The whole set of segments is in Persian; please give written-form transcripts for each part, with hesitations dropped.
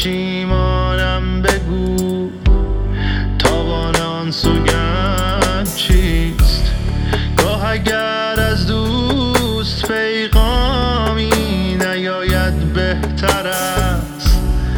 پشیمانم بگو تاوان آن سوگند چیست؟ گاه اگر از دوست پیغامی نیاید بهتر است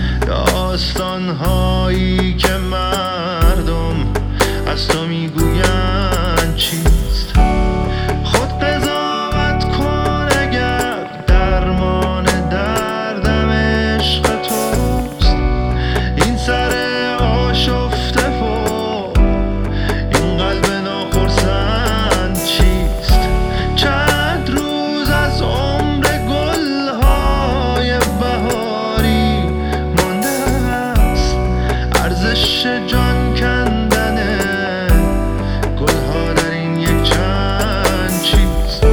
داستانهایی که مردم از تو میگویند چیست؟ خود قضاوت کن اگر درمان دردم عشق توست. این سر آشفته و این قلب ناخرسند چیست؟ چند روز از عمر گلهای بهاری مانده است؟ ارزش جان کندن گلها در این یک چند چیست؟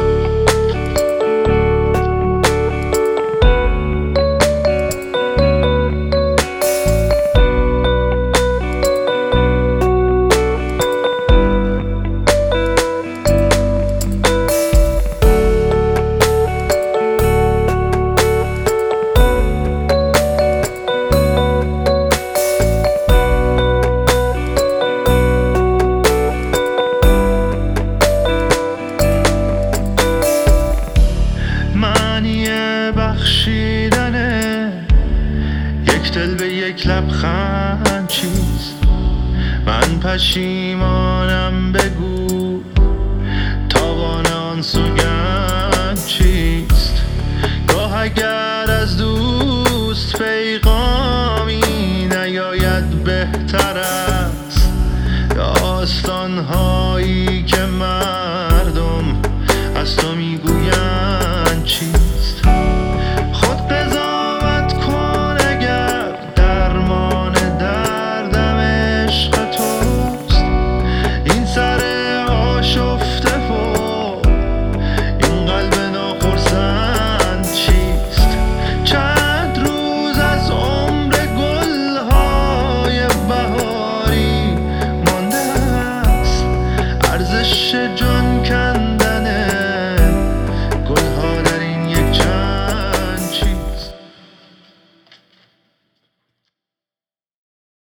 معنی بخشیدن یک دل به یک لبخند چیست؟ من پشیمانم بگو تاوان آن سوگند چیست؟ گاه اگر از دوست پیغامی نیاید بهتر